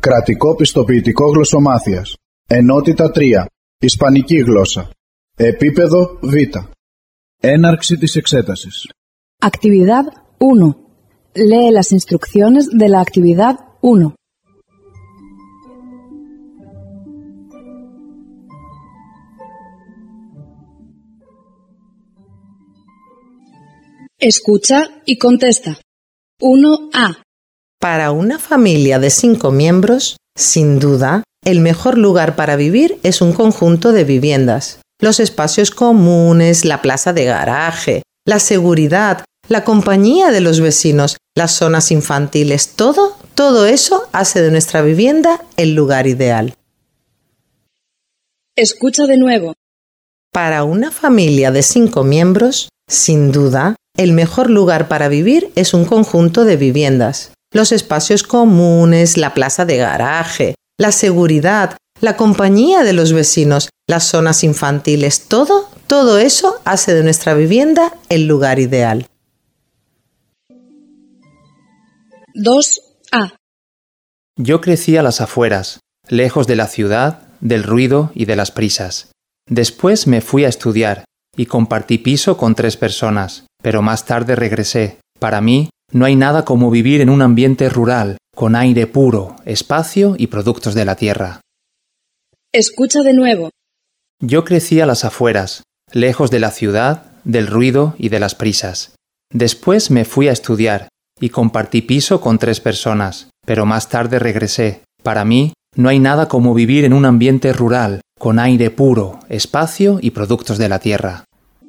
Κρατικό πιστοποιητικό γλωσσομάθειας. Ενότητα 3. Ισπανική γλώσσα. Επίπεδο Β. Έναρξη της εξέτασης. Actividad 1. Lee las instrucciones de la actividad 1. Escucha y contesta. 1A. Para una familia de 5 miembros, sin duda, el mejor lugar para vivir es un conjunto de viviendas. Los espacios comunes, la plaza de garaje, la seguridad, la compañía de los vecinos, las zonas infantiles, todo eso hace de nuestra vivienda el lugar ideal. Escucha de nuevo. Para una familia de 5 miembros, sin duda, el mejor lugar para vivir es un conjunto de viviendas. Los espacios comunes, la plaza de garaje, la seguridad, la compañía de los vecinos, las zonas infantiles, todo eso hace de nuestra vivienda el lugar ideal. 2A. Yo crecí a las afueras, lejos de la ciudad, del ruido y de las prisas. Después me fui a estudiar y compartí piso con 3 personas, pero más tarde regresé. Para mí, no hay nada como vivir en un ambiente rural, con aire puro, espacio y productos de la tierra. Escucha de nuevo. Yo crecí a las afueras, lejos de la ciudad, del ruido y de las prisas. Después me fui a estudiar y compartí piso con 3 personas, pero más tarde regresé. Para mí, no hay nada como vivir en un ambiente rural, con aire puro, espacio y productos de la tierra.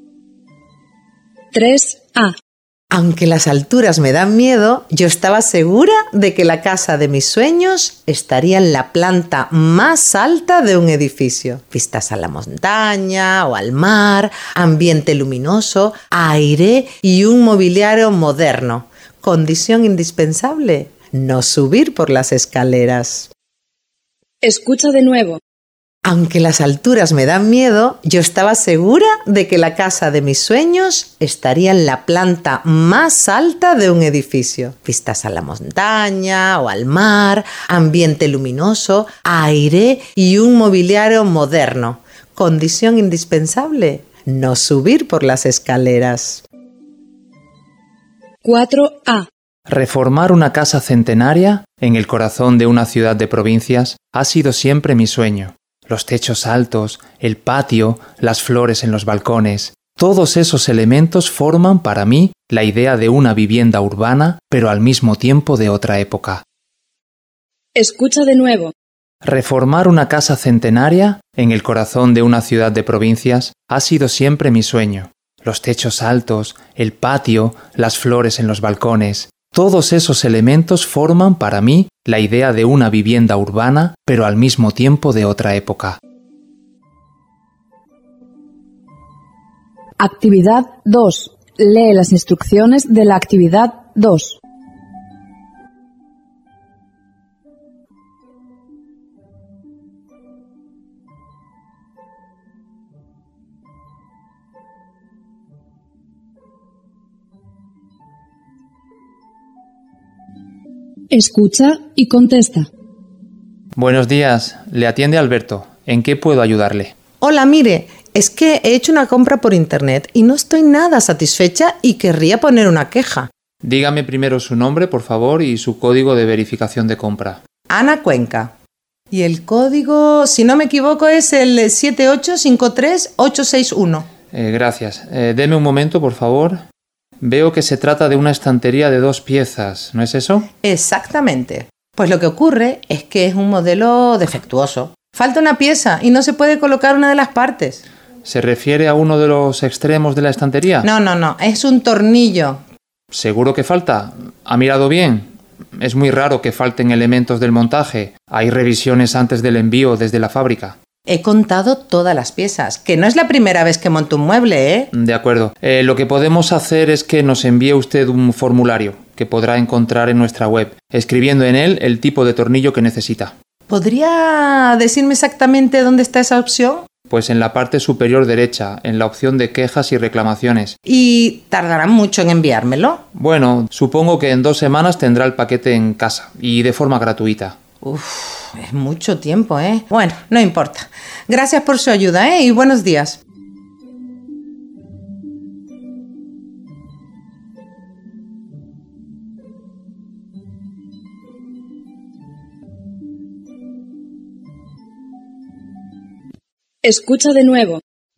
3A. Aunque las alturas me dan miedo, yo estaba segura de que la casa de mis sueños estaría en la planta más alta de un edificio. Vistas a la montaña o al mar, ambiente luminoso, aire y un mobiliario moderno. Condición indispensable, no subir por las escaleras. Escucha de nuevo. Aunque las alturas me dan miedo, yo estaba segura de que la casa de mis sueños estaría en la planta más alta de un edificio. Vistas a la montaña o al mar, ambiente luminoso, aire y un mobiliario moderno. Condición indispensable, no subir por las escaleras. 4A. Reformar una casa centenaria en el corazón de una ciudad de provincias ha sido siempre mi sueño. Los techos altos, el patio, las flores en los balcones, todos esos elementos forman para mí la idea de una vivienda urbana, pero al mismo tiempo de otra época. Escucha de nuevo. Reformar una casa centenaria en el corazón de una ciudad de provincias ha sido siempre mi sueño. Los techos altos, el patio, las flores en los balcones, todos esos elementos forman para mí la idea de una vivienda urbana, pero al mismo tiempo de otra época. Actividad 2. Lee las instrucciones de la actividad 2. Escucha y contesta. Buenos días, le atiende Alberto. ¿En qué puedo ayudarle? Hola, mire, es que he hecho una compra por internet y no estoy nada satisfecha y querría poner una queja. Dígame primero su nombre, por favor, y su código de verificación de compra. Ana Cuenca. Y el código, si no me equivoco, es el 7853861. Gracias. Deme un momento, por favor. Veo que se trata de una estantería de 2 piezas, ¿no es eso? Exactamente. Pues lo que ocurre es que es un modelo defectuoso. Falta una pieza y no se puede colocar una de las partes. ¿Se refiere a uno de los extremos de la estantería? No, es un tornillo. ¿Seguro que falta? ¿Ha mirado bien? Es muy raro que falten elementos del montaje. Hay revisiones antes del envío desde la fábrica. He contado todas las piezas, que no es la primera vez que monto un mueble, ¿eh? De acuerdo. Lo que podemos hacer es que nos envíe usted un formulario que podrá encontrar en nuestra web, escribiendo en él el tipo de tornillo que necesita. ¿Podría decirme exactamente dónde está esa opción? Pues en la parte superior derecha, en la opción de quejas y reclamaciones. ¿Y tardarán mucho en enviármelo? Bueno, supongo que en 2 semanas tendrá el paquete en casa y de forma gratuita. Uf, es mucho tiempo, ¿eh? Bueno, no importa. Gracias por su ayuda, ¿eh? Y buenos días. Escucha de nuevo.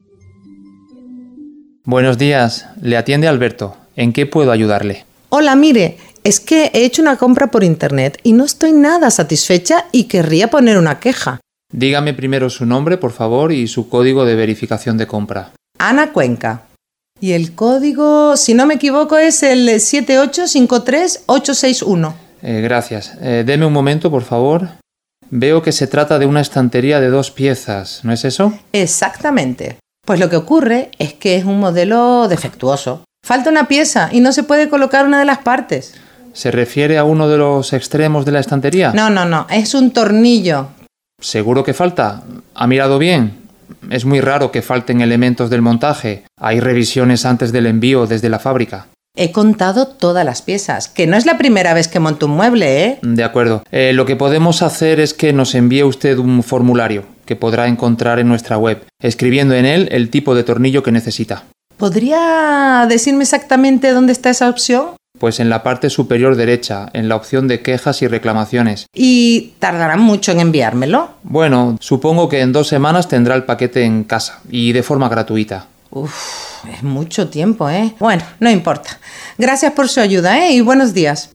Buenos días, le atiende Alberto. ¿En qué puedo ayudarle? Hola, mire, es que he hecho una compra por internet y no estoy nada satisfecha y querría poner una queja. Dígame primero su nombre, por favor, y su código de verificación de compra. Ana Cuenca. Y el código, si no me equivoco, es el 7853861. Gracias. Deme un momento, por favor. Veo que se trata de una estantería de 2 piezas, ¿no es eso? Exactamente. Pues lo que ocurre es que es un modelo defectuoso. Falta una pieza y no se puede colocar una de las partes. ¿Se refiere a uno de los extremos de la estantería? No, es un tornillo. ¿Seguro que falta? ¿Ha mirado bien? Es muy raro que falten elementos del montaje. Hay revisiones antes del envío desde la fábrica. He contado todas las piezas, que no es la primera vez que monto un mueble, ¿eh? De acuerdo. Lo que podemos hacer es que nos envíe usted un formulario que podrá encontrar en nuestra web, escribiendo en él el tipo de tornillo que necesita. ¿Podría decirme exactamente dónde está esa opción? Pues en la parte superior derecha, en la opción de quejas y reclamaciones. ¿Y tardarán mucho en enviármelo? Bueno, supongo que en 2 semanas tendrá el paquete en casa y de forma gratuita. Uf, es mucho tiempo, ¿eh? Bueno, no importa. Gracias por su ayuda, ¿eh? Y buenos días.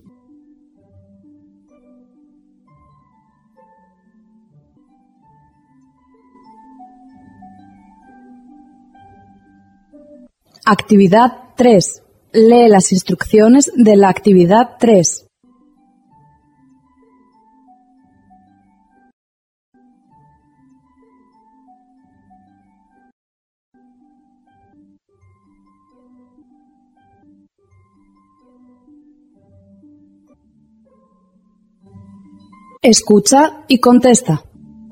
Actividad 3. Lee las instrucciones de la actividad 3. Escucha y contesta.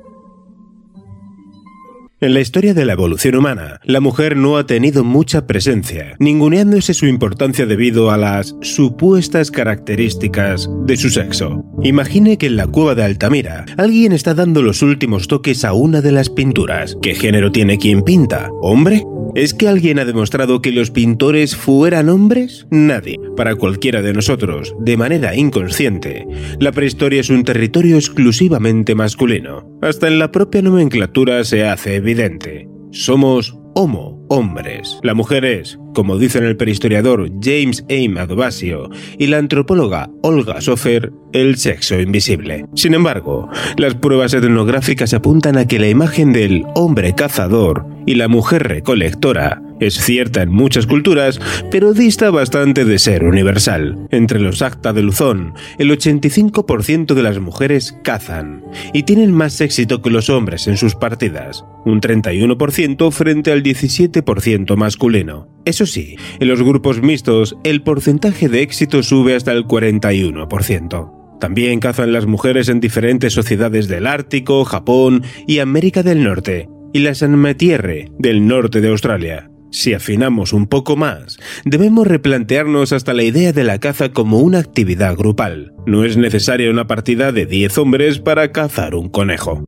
En la historia de la evolución humana, la mujer no ha tenido mucha presencia, ninguneándose su importancia debido a las supuestas características de su sexo. Imagine que en la cueva de Altamira, alguien está dando los últimos toques a una de las pinturas. ¿Qué género tiene quien pinta? ¿Hombre? ¿Es que alguien ha demostrado que los pintores fueran hombres? Nadie. Para cualquiera de nosotros, de manera inconsciente, la prehistoria es un territorio exclusivamente masculino. Hasta en la propia nomenclatura se hace evidente. Somos homo, hombres. La mujer es, como dicen el prehistoriador James Aime Adovasio y la antropóloga Olga Sofer, el sexo invisible. Sin embargo, las pruebas etnográficas apuntan a que la imagen del hombre cazador y la mujer recolectora es cierta en muchas culturas, pero dista bastante de ser universal. Entre los Acta de Luzón, el 85% de las mujeres cazan y tienen más éxito que los hombres en sus partidas, un 31% frente al 17% masculino. Eso sí, en los grupos mixtos, el porcentaje de éxito sube hasta el 41%. También cazan las mujeres en diferentes sociedades del Ártico, Japón y América del Norte, y las Anmetierre del norte de Australia. Si afinamos un poco más, debemos replantearnos hasta la idea de la caza como una actividad grupal. No es necesaria una partida de 10 hombres para cazar un conejo.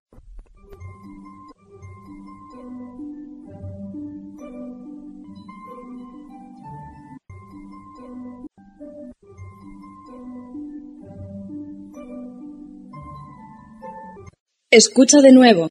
Escucha de nuevo.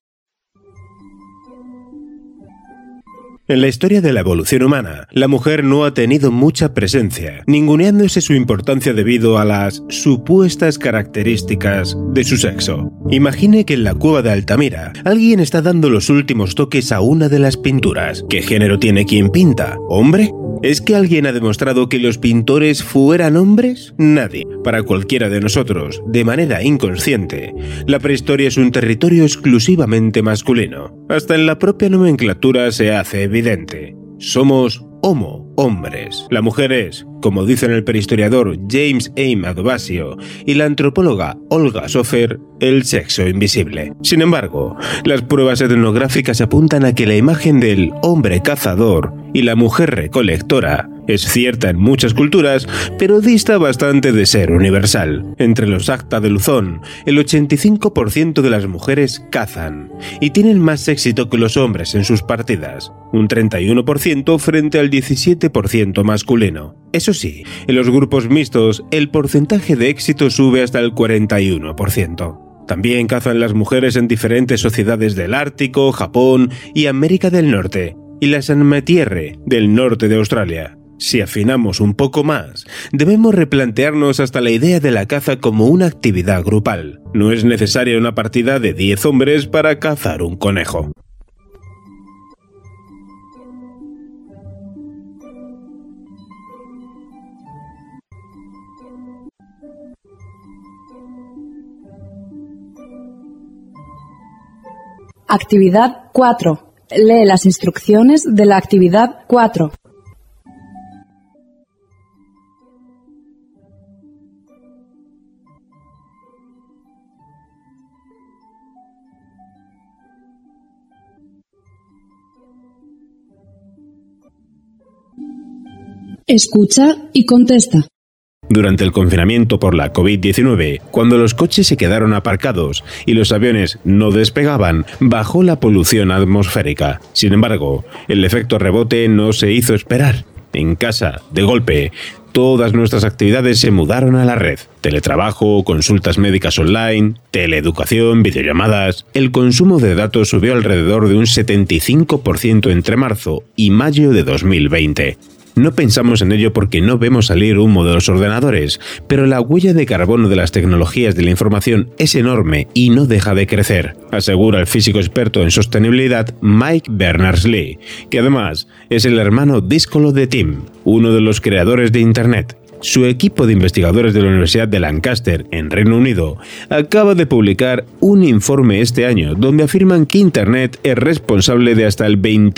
En la historia de la evolución humana, la mujer no ha tenido mucha presencia, ninguneándose su importancia debido a las supuestas características de su sexo. Imagine que en la cueva de Altamira, alguien está dando los últimos toques a una de las pinturas. ¿Qué género tiene quien pinta? ¿Hombre? ¿Es que alguien ha demostrado que los pintores fueran hombres? Nadie. Para cualquiera de nosotros, de manera inconsciente, la prehistoria es un territorio exclusivamente masculino. Hasta en la propia nomenclatura se hace evidente. Somos homo, hombres. La mujer es, como dicen el prehistoriador James Aime Adovasio y la antropóloga Olga Sofer, el sexo invisible. Sin embargo, las pruebas etnográficas apuntan a que la imagen del hombre cazador y la mujer recolectora es cierta en muchas culturas, pero dista bastante de ser universal. Entre los Acta de Luzón, el 85% de las mujeres cazan y tienen más éxito que los hombres en sus partidas, un 31% frente al 17% masculino. Eso sí, en los grupos mixtos, el porcentaje de éxito sube hasta el 41%. También cazan las mujeres en diferentes sociedades del Ártico, Japón y América del Norte, y la Sanmetierre del norte de Australia. Si afinamos un poco más, debemos replantearnos hasta la idea de la caza como una actividad grupal. No es necesaria una partida de 10 hombres para cazar un conejo. Actividad 4. Lee las instrucciones de la actividad 4. Escucha y contesta. Durante el confinamiento por la COVID-19, cuando los coches se quedaron aparcados y los aviones no despegaban, bajó la polución atmosférica. Sin embargo, el efecto rebote no se hizo esperar. En casa, de golpe, todas nuestras actividades se mudaron a la red. Teletrabajo, consultas médicas online, teleeducación, videollamadas. El consumo de datos subió alrededor de un 75% entre marzo y mayo de 2020. No pensamos en ello porque no vemos salir humo de los ordenadores, pero la huella de carbono de las tecnologías de la información es enorme y no deja de crecer, asegura el físico experto en sostenibilidad Mike Berners-Lee, que además es el hermano díscolo de Tim, uno de los creadores de Internet. Su equipo de investigadores de la Universidad de Lancaster, en Reino Unido, acaba de publicar un informe este año donde afirman que Internet es responsable de hasta el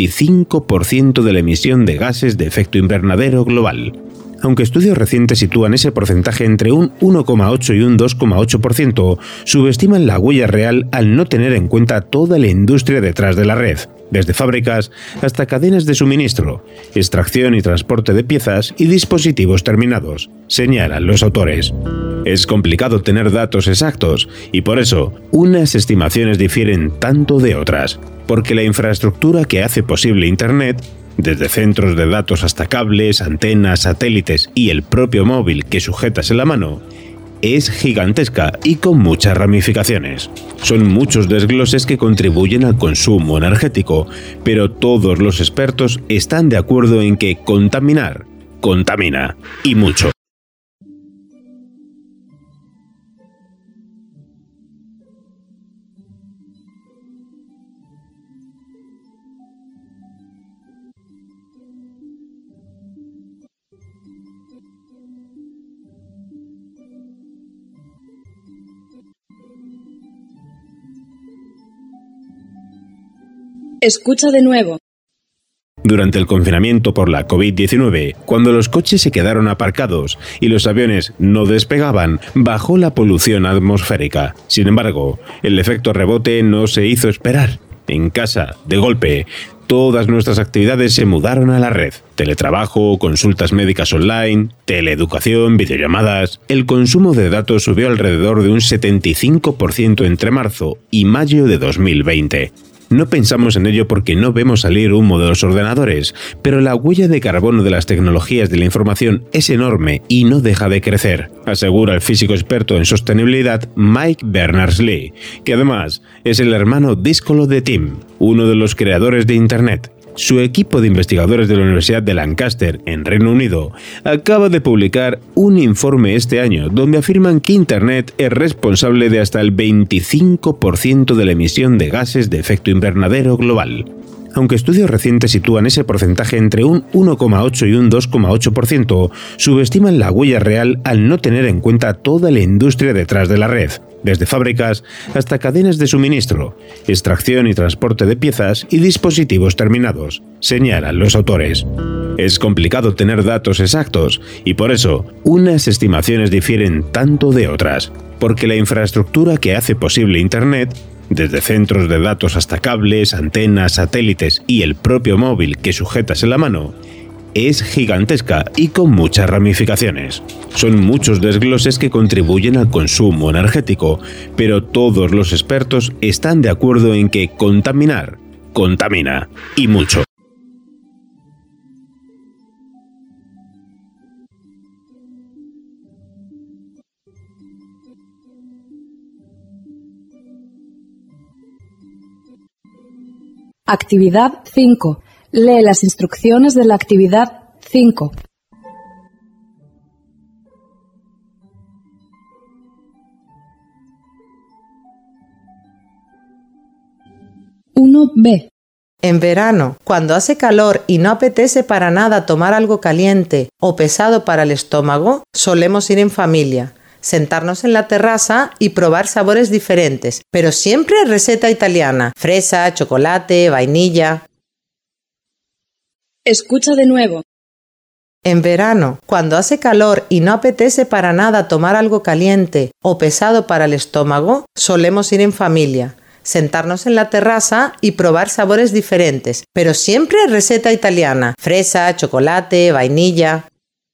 25% de la emisión de gases de efecto invernadero global. Aunque estudios recientes sitúan ese porcentaje entre un 1,8 y un 2,8%, subestiman la huella real al no tener en cuenta toda la industria detrás de la red, desde fábricas hasta cadenas de suministro, extracción y transporte de piezas y dispositivos terminados, señalan los autores. Es complicado tener datos exactos y por eso unas estimaciones difieren tanto de otras, porque la infraestructura que hace posible Internet, desde centros de datos hasta cables, antenas, satélites y el propio móvil que sujetas en la mano, es gigantesca y con muchas ramificaciones. Son muchos desgloses que contribuyen al consumo energético, pero todos los expertos están de acuerdo en que contaminar contamina, y mucho. Escucha de nuevo. Durante el confinamiento por la COVID-19, cuando los coches se quedaron aparcados y los aviones no despegaban, bajó la polución atmosférica. Sin embargo, el efecto rebote no se hizo esperar. En casa, de golpe, todas nuestras actividades se mudaron a la red. Teletrabajo, consultas médicas online, teleeducación, videollamadas. El consumo de datos subió alrededor de un 75% entre marzo y mayo de 2020. No pensamos en ello porque no vemos salir humo de los ordenadores, pero la huella de carbono de las tecnologías de la información es enorme y no deja de crecer, asegura el físico experto en sostenibilidad Mike Berners-Lee, que además es el hermano díscolo de Tim, uno de los creadores de Internet. Su equipo de investigadores de la Universidad de Lancaster, en Reino Unido, acaba de publicar un informe este año donde afirman que Internet es responsable de hasta el 25% de la emisión de gases de efecto invernadero global. Aunque estudios recientes sitúan ese porcentaje entre un 1,8 y un 2,8%, subestiman la huella real al no tener en cuenta toda la industria detrás de la red, desde fábricas hasta cadenas de suministro, extracción y transporte de piezas y dispositivos terminados, señalan los autores. Es complicado tener datos exactos y por eso unas estimaciones difieren tanto de otras, porque la infraestructura que hace posible Internet, desde centros de datos hasta cables, antenas, satélites y el propio móvil que sujetas en la mano, es gigantesca y con muchas ramificaciones. Son muchos desgloses que contribuyen al consumo energético, pero todos los expertos están de acuerdo en que contaminar contamina, y mucho. Actividad 5. Lee las instrucciones de la actividad 5. 1b. En verano, cuando hace calor y no apetece para nada tomar algo caliente o pesado para el estómago, solemos ir en familia, sentarnos en la terraza y probar sabores diferentes, pero siempre receta italiana: fresa, chocolate, vainilla. Escucha de nuevo. En verano, cuando hace calor y no apetece para nada tomar algo caliente o pesado para el estómago, solemos ir en familia, sentarnos en la terraza y probar sabores diferentes, pero siempre receta italiana: fresa, chocolate, vainilla.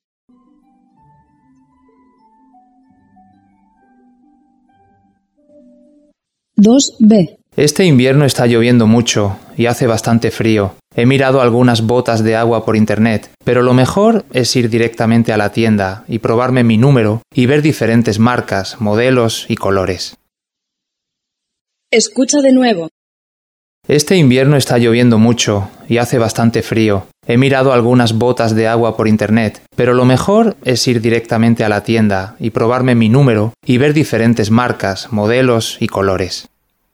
2b. Este invierno está lloviendo mucho y hace bastante frío. He mirado algunas botas de agua por internet, pero lo mejor es ir directamente a la tienda y probarme mi número y ver diferentes marcas, modelos y colores. Escucha de nuevo. Este invierno está lloviendo mucho y hace bastante frío. He mirado algunas botas de agua por internet, pero lo mejor es ir directamente a la tienda y probarme mi número y ver diferentes marcas, modelos y colores.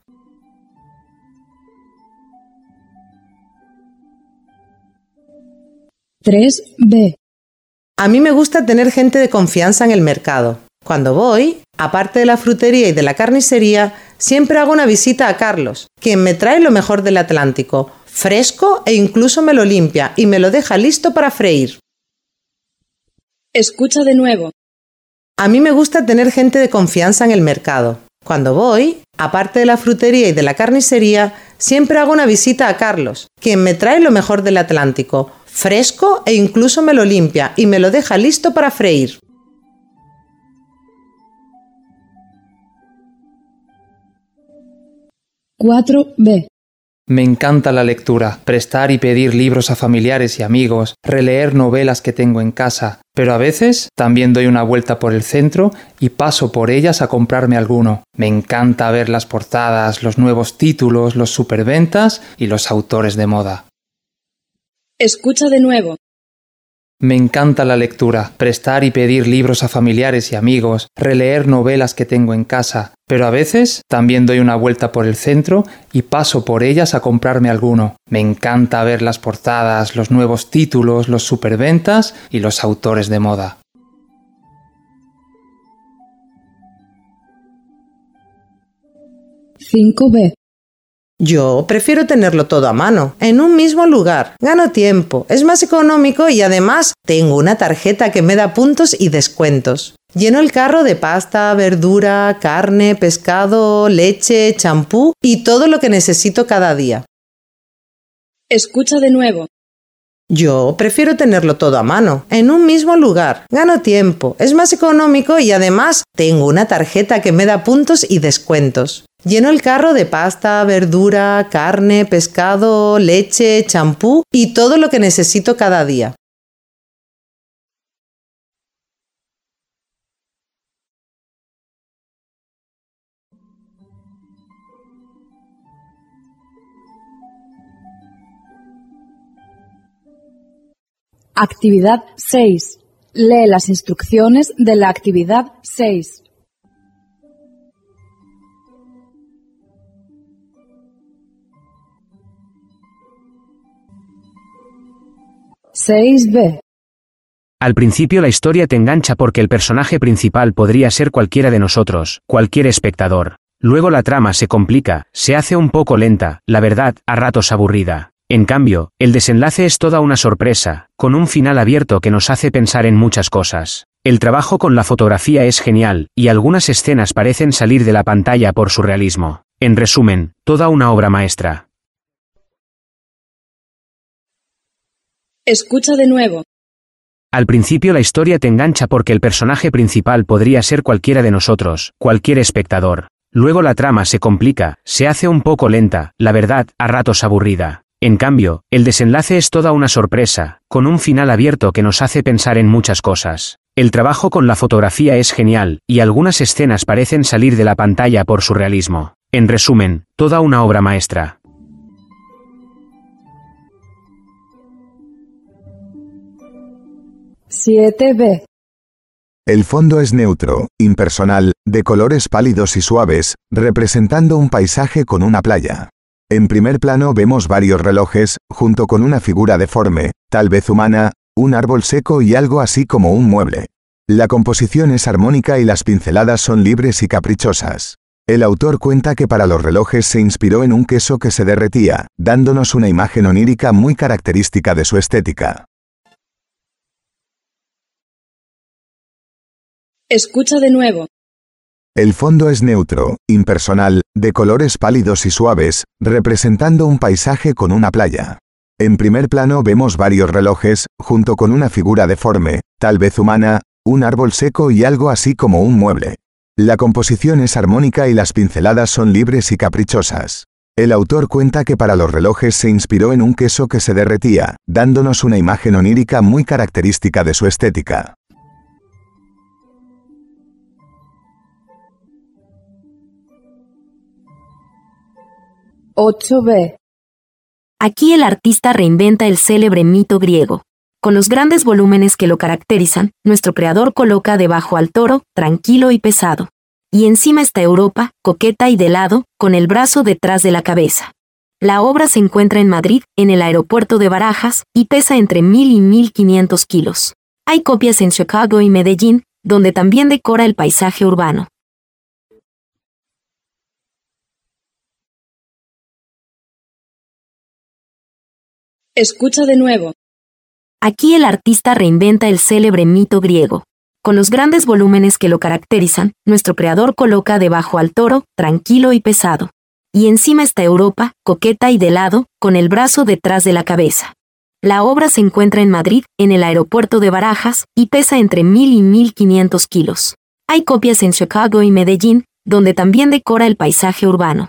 3b. A mí me gusta tener gente de confianza en el mercado. Cuando voy, aparte de la frutería y de la carnicería, siempre hago una visita a Carlos, quien me trae lo mejor del Atlántico, fresco e incluso me lo limpia y me lo deja listo para freír. Escucha de nuevo. A mí me gusta tener gente de confianza en el mercado. Cuando voy, aparte de la frutería y de la carnicería, siempre hago una visita a Carlos, quien me trae lo mejor del Atlántico, fresco e incluso me lo limpia y me lo deja listo para freír. 4b. Me encanta la lectura, prestar y pedir libros a familiares y amigos, releer novelas que tengo en casa, pero a veces también doy una vuelta por el centro y paso por ellas a comprarme alguno. Me encanta ver las portadas, los nuevos títulos, los superventas y los autores de moda. Escucha de nuevo. Me encanta la lectura, prestar y pedir libros a familiares y amigos, releer novelas que tengo en casa, pero a veces también doy una vuelta por el centro y paso por ellas a comprarme alguno. Me encanta ver las portadas, los nuevos títulos, los superventas y los autores de moda. 5b. Yo prefiero tenerlo todo a mano, en un mismo lugar. Gano tiempo, es más económico y además tengo una tarjeta que me da puntos y descuentos. Lleno el carro de pasta, verdura, carne, pescado, leche, champú y todo lo que necesito cada día. Escucha de nuevo. Yo prefiero tenerlo todo a mano, en un mismo lugar. Gano tiempo, es más económico y además tengo una tarjeta que me da puntos y descuentos. Lleno el carro de pasta, verdura, carne, pescado, leche, champú y todo lo que necesito cada día. Actividad 6. Lee las instrucciones de la actividad 6. 6b. Al principio la historia te engancha porque el personaje principal podría ser cualquiera de nosotros, cualquier espectador. Luego la trama se complica, se hace un poco lenta, la verdad, a ratos aburrida. En cambio, el desenlace es toda una sorpresa, con un final abierto que nos hace pensar en muchas cosas. El trabajo con la fotografía es genial, y algunas escenas parecen salir de la pantalla por su realismo. En resumen, toda una obra maestra. Escucha de nuevo. Al principio la historia te engancha porque el personaje principal podría ser cualquiera de nosotros, cualquier espectador. Luego la trama se complica, se hace un poco lenta, la verdad, a ratos aburrida. En cambio, el desenlace es toda una sorpresa, con un final abierto que nos hace pensar en muchas cosas. El trabajo con la fotografía es genial, y algunas escenas parecen salir de la pantalla por su realismo. En resumen, toda una obra maestra. B. El fondo es neutro, impersonal, de colores pálidos y suaves, representando un paisaje con una playa. En primer plano vemos varios relojes, junto con una figura deforme, tal vez humana, un árbol seco y algo así como un mueble. La composición es armónica y las pinceladas son libres y caprichosas. El autor cuenta que para los relojes se inspiró en un queso que se derretía, dándonos una imagen onírica muy característica de su estética. Escucha de nuevo. El fondo es neutro, impersonal, de colores pálidos y suaves, representando un paisaje con una playa. En primer plano vemos varios relojes, junto con una figura deforme, tal vez humana, un árbol seco y algo así como un mueble. La composición es armónica y las pinceladas son libres y caprichosas. El autor cuenta que para los relojes se inspiró en un queso que se derretía, dándonos una imagen onírica muy característica de su estética. B. Aquí el artista reinventa el célebre mito griego. Con los grandes volúmenes que lo caracterizan, nuestro creador coloca debajo al toro, tranquilo y pesado. Y encima está Europa, coqueta y de lado, con el brazo detrás de la cabeza. La obra se encuentra en Madrid, en el aeropuerto de Barajas, y pesa entre 1000 y 1500 kilos. Hay copias en Chicago y Medellín, donde también decora el paisaje urbano. Escucha de nuevo. Aquí el artista reinventa el célebre mito griego. Con los grandes volúmenes que lo caracterizan, nuestro creador coloca debajo al toro, tranquilo y pesado. Y encima está Europa, coqueta y de lado, con el brazo detrás de la cabeza. La obra se encuentra en Madrid, en el aeropuerto de Barajas, y pesa entre 1000 y 1500 kilos. Hay copias en Chicago y Medellín, donde también decora el paisaje urbano.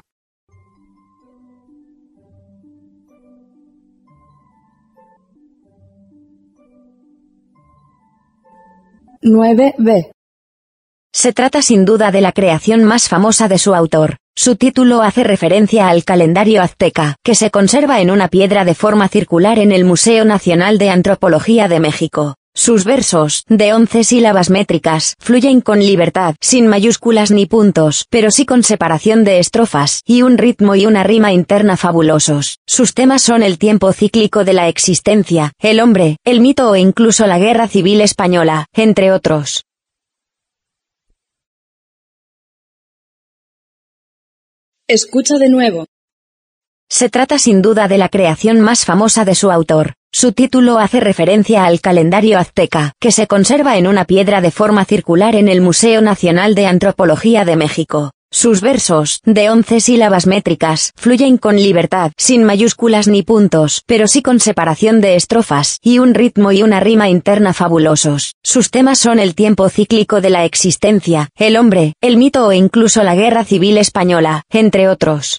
B. Se trata sin duda de la creación más famosa de su autor. Su título hace referencia al calendario azteca, que se conserva en una piedra de forma circular en el Museo Nacional de Antropología de México. Sus versos, de 11 sílabas métricas, fluyen con libertad, sin mayúsculas ni puntos, pero sí con separación de estrofas, y un ritmo y una rima interna fabulosos. Sus temas son el tiempo cíclico de la existencia, el hombre, el mito o incluso la guerra civil española, entre otros. Escucha de nuevo. Se trata sin duda de la creación más famosa de su autor. Su título hace referencia al calendario azteca, que se conserva en una piedra de forma circular en el Museo Nacional de Antropología de México. Sus versos, de 11 sílabas métricas, fluyen con libertad, sin mayúsculas ni puntos, pero sí con separación de estrofas, y un ritmo y una rima interna fabulosos. Sus temas son el tiempo cíclico de la existencia, el hombre, el mito o incluso la guerra civil española, entre otros.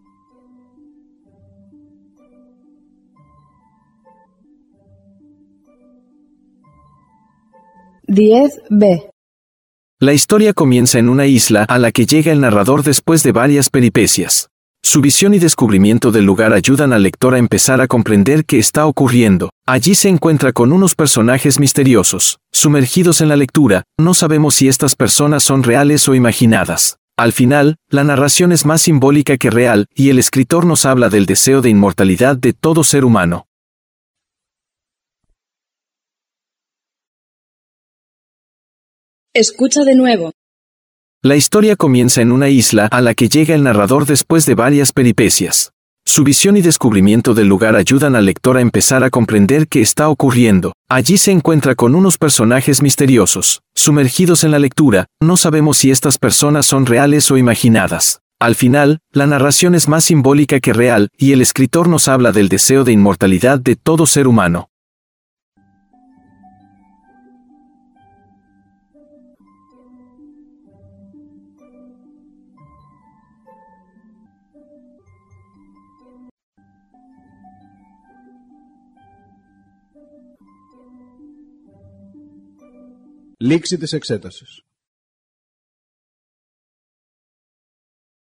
B. La historia comienza en una isla a la que llega el narrador después de varias peripecias. Su visión y descubrimiento del lugar ayudan al lector a empezar a comprender qué está ocurriendo. Allí se encuentra con unos personajes misteriosos. Sumergidos en la lectura, no sabemos si estas personas son reales o imaginadas. Al final, la narración es más simbólica que real, y el escritor nos habla del deseo de inmortalidad de todo ser humano. Escucha de nuevo. La historia comienza en una isla a la que llega el narrador después de varias peripecias. Su visión y descubrimiento del lugar ayudan al lector a empezar a comprender qué está ocurriendo. Allí se encuentra con unos personajes misteriosos. Sumergidos en la lectura, no sabemos si estas personas son reales o imaginadas. Al final, la narración es más simbólica que real, y el escritor nos habla del deseo de inmortalidad de todo ser humano. Λήξη της εξέτασης.